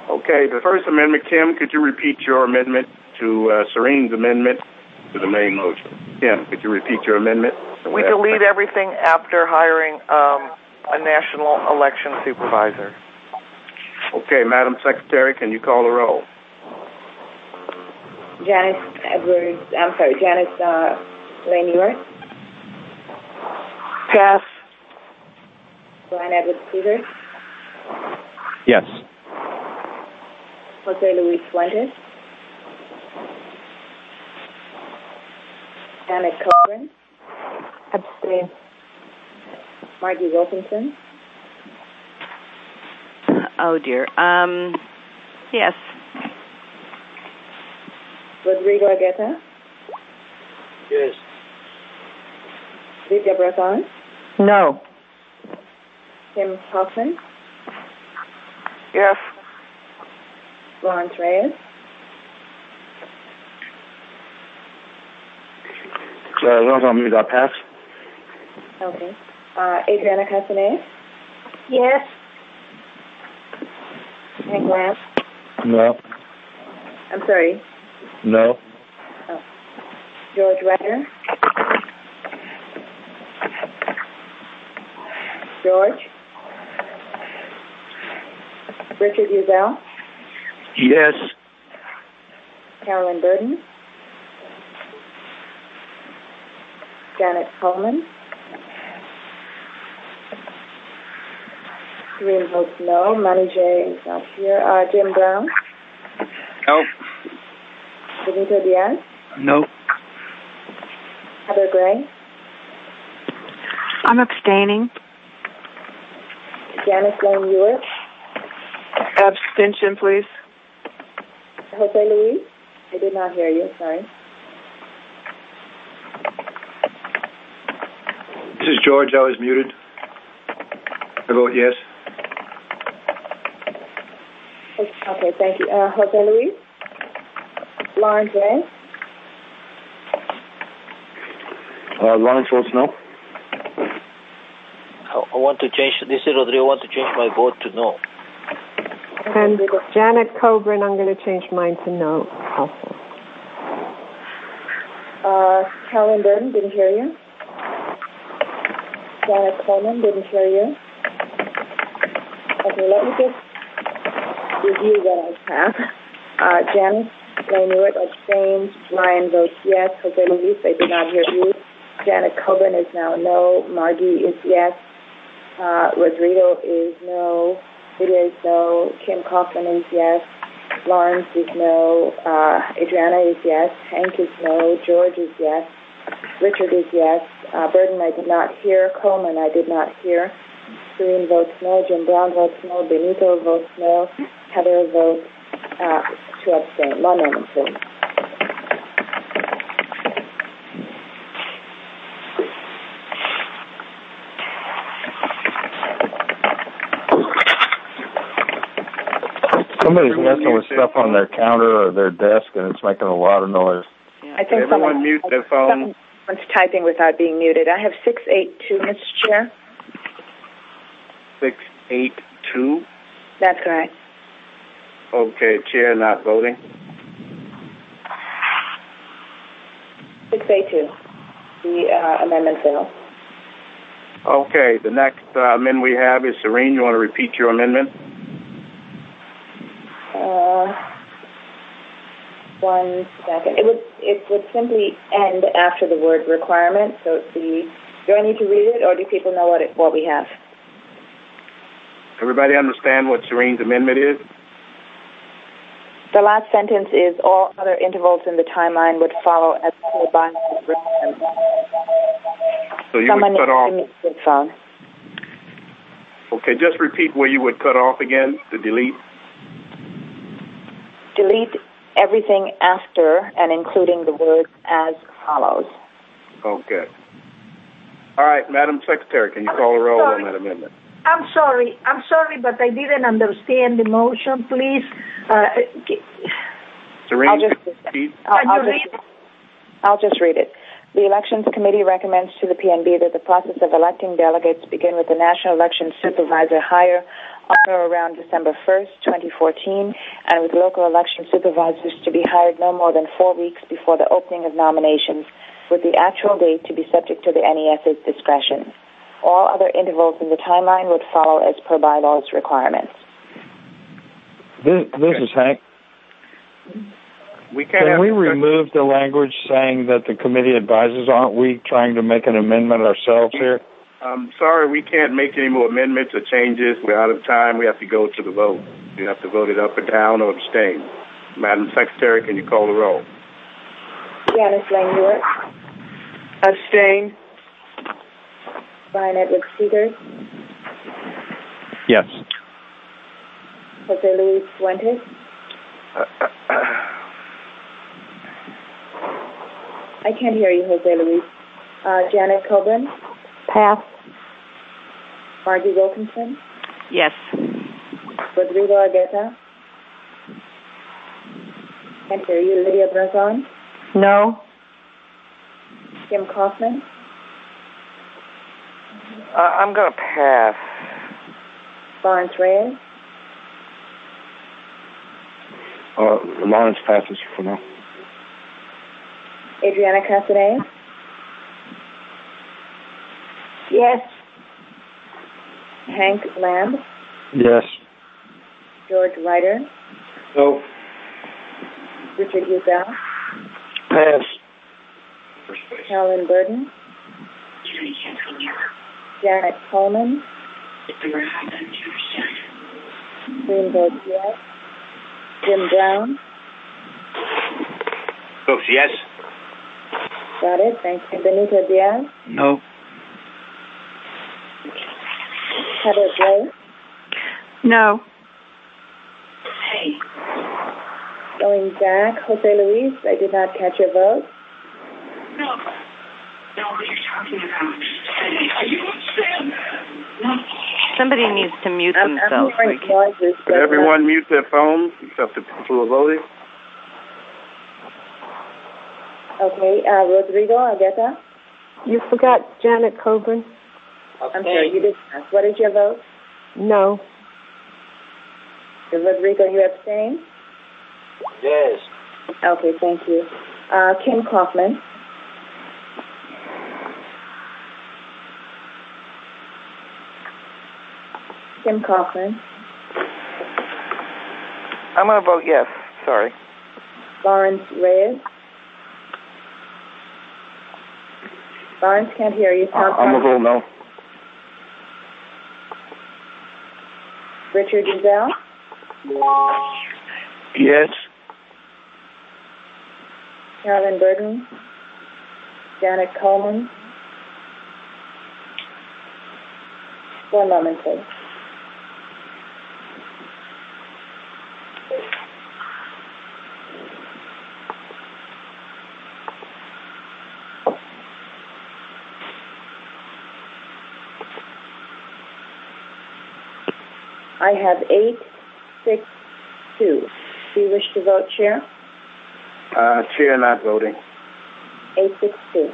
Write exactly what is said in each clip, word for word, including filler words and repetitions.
Okay, the First Amendment, Kim, could you repeat your amendment to uh, Serene's amendment to the main motion? Kim, could you repeat your amendment? We delete everything after hiring um, a national election supervisor. Okay, Madam Secretary, can you call the roll? Janice Edwards, I'm sorry, Janice uh, Lane Ewart. Pass. Brian Edwards Peters. Yes. Jose Luis Fuentes. Janet Coburn. Abstain. Margie Wilkinson. Oh, dear. Um, yes. Rodrigo Agueta. Yes. Lydia Brazon. No. Tim Hoffman. Yes. Lawrence Reyes. Uh, those on mute, I pass. Okay. Uh, Adriana Castanet. Yes. Hank Lance. No. I'm sorry. No. Oh. George Ryder. George. Richard Uzel. Yes. Carolyn Burden. Janet Coleman. Three votes no. Manny J is not here. Uh, Jim Brown. No. Benito Diaz. No. Heather Gray. I'm abstaining. Janice Lane Ewart. Abstention, please. Jose Luis. I did not hear you. Sorry. This is George. I was muted. I vote yes. Okay, thank you. Uh, Jose Luis? Lawrence Ray? Uh, Lawrence votes no. I want to change, this is Rodrigo, I want to change my vote to no. And Janet Coburn, I'm going to change mine to no also. Uh, Carolyn Burton, didn't hear you. Janet Coleman, didn't hear you. Okay, let me just review what I have. Uh, Janice Lane Ewart abstains. Brian votes yes. Jose Luis, I did not hear you. Janet Coburn is now no. Margie is yes. Uh, Rodrigo is no. Lydia is no. Kim Kaufman is yes. Lawrence is no. Uh, Adriana is yes. Hank is no. George is yes. Richard is yes. Uh, Burden I did not hear. Coleman I did not hear. Serene votes no. Jim Brown votes no. Benito votes no. Heather votes uh, to abstain. One moment, please. Somebody's messing with stuff on their counter or their desk, and it's making a lot of noise. Yeah. I think everyone someone, mute their phone. Someone's typing without being muted. I have six eight two, Mister Chair. six eight two? That's correct. Okay, Chair not voting. six eight two. The uh, amendment fails. Okay, the next uh, amendment we have is Serene. You want to repeat your amendment? Uh, one second. It would it would simply end after the word requirement. So the do I need to read it, or do people know what it, what we have? Everybody understand what Serene's amendment is? The last sentence is all other intervals in the timeline would follow as per by requirement. So you Someone would cut off. needs to mute the phone. Okay, just repeat where you would cut off again to delete. Delete everything after and including the words as follows. Okay. All right, Madam Secretary, can you call a roll on that amendment? I'm sorry. I'm sorry, but I didn't understand the motion. Please. Uh, Serene, I'll just, repeat. I'll, Can I'll you just, read? I'll just read it. The Elections Committee recommends to the P N B that the process of electing delegates begin with the National Election Supervisor hire on or around December first, twenty fourteen, and with local election supervisors to be hired no more than four weeks before the opening of nominations, with the actual date to be subject to the N E S's discretion. All other intervals in the timeline would follow as per bylaws requirements. This, this is Hank. We can't Can have we discussion. remove the language saying that the committee advises? Aren't we trying to make an amendment ourselves here? I'm sorry, we can't make any more amendments or changes. We're out of time. We have to go to the vote. You have to vote it up or down or abstain. Madam Secretary, can you call the roll? Janice Lane Newark. Abstain. Brian Edwards Seegers. Yes. Jose Luis Fuentes. I can't hear you, Jose Luis. Uh, Janet Coburn. Pass. Margie Wilkinson. Yes. Rodrigo Argueta. Can't hear you. Lydia Brazon. No. Kim Kaufman. Uh, I'm going to pass. Lawrence Reyes. Uh, Lawrence passes for now. Adriana Castaneda. Yes. Hank Lamb. Yes. George Ryder. No. Richard Uzell. Pass. Carolyn Burden. Janet Coleman. Green votes yes. Jim Brown. Votes yes. Got it. Thank you. Benito Diaz. No. Heather Blake. No. Going back, Jose Luis. I did not catch your vote. No. No, what are you talking about? Are you upset? No. Somebody needs to mute I'm, themselves. I'm hearing noises. Could everyone mute their phones except the people who are voting? Okay. Uh, Rodrigo Argueta. You forgot Janet Coburn. I'm sorry, you did ask. What is your vote? No. Rodrigo, you abstain? Yes. Okay, thank you. Uh, Kim Kaufman. Kim Kaufman. I'm going to vote yes. Sorry. Lawrence Reyes. Lawrence, can't hear you. Sound I'm going to vote no. Richard Uzell. Yes. Carolyn Burden. Janet Coleman. One moment, please. I have eight, six, two. Do you wish to vote, Chair? Uh, Chair not voting. Eight, six, two.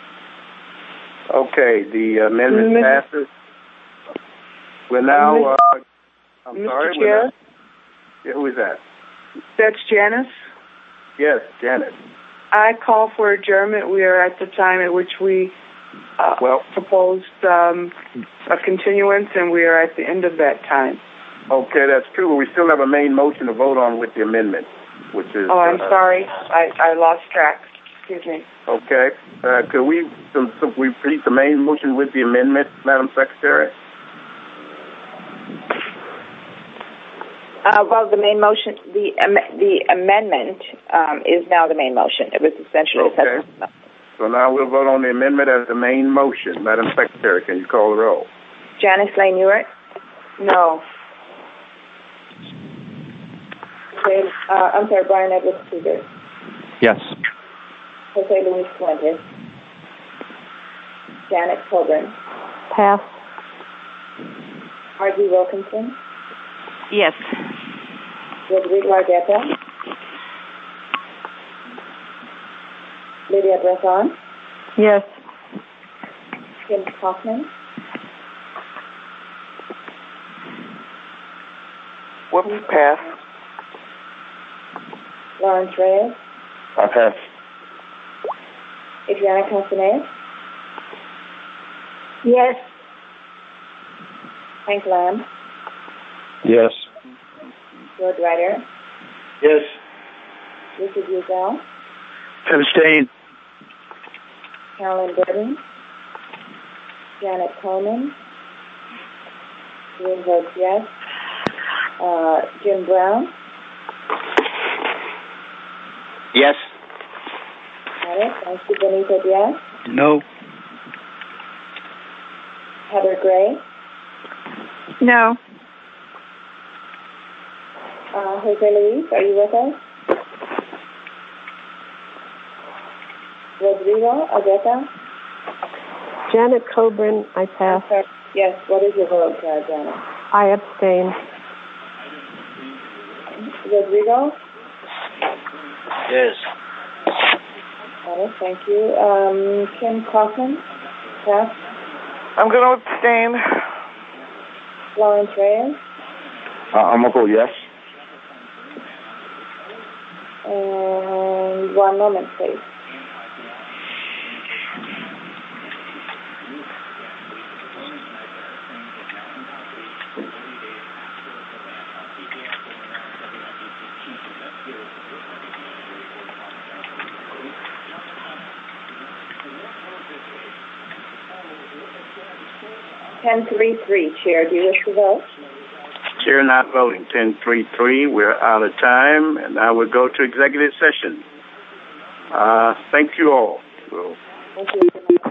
Okay, the amendment Mister passes. We're now, uh, I'm Mister sorry. we're Chair? now- Yeah, who is that? That's Janice. Yes, Janet. I call for adjournment. We are at the time at which we uh, Well- proposed um, a continuance, and we are at the end of that time. Okay, that's true, but we still have a main motion to vote on with the amendment, which is... Oh, I'm uh, sorry. I, I lost track. Excuse me. Okay. Uh, could we, some, some, we repeat the main motion with the amendment, Madam Secretary? Uh, well, the main motion, the am- the amendment um, is now the main motion. It was essentially Okay. a So now we'll vote on the amendment as the main motion. Madam Secretary, can you call the roll? Janice Lane Newark. No. Okay, uh, I'm sorry, Brian Edwards Seegers. Yes. Jose Luis Fuentes. Janet Coburn. Pass. Margie Wilkinson. Yes. Rodrigo Argueta. Lydia Brazon. Yes. Kim Kaufman, Whoops, pass. Lawrence Reyes, I pass. Adriana Castaneda, Yes. Hank Lamb, Yes. George Ryder, Yes. Richard Uzel, Abstain. Carolyn Burton, Janet Coleman, Lynn votes yes. Uh, Jim Brown, Yes. got it. Thank you. Benita Diaz, No. Heather Gray, No. uh, Jose Luis, are you with us? Rodrigo Agueta, Janet Coburn, I pass. yes. What is your vote, uh, Janet? I abstain. Rodrigo, Yes. got it. Thank you. Um, Kim Kaufman, pass. I'm going to abstain. Lawrence Reyes, Uh, I'm gonna go yes. and one moment, please. ten three three, Chair. Do you wish to vote? Chair not voting. ten three three. We're out of time, and now we'll go to executive session. Uh, thank you all. We'll Thank you.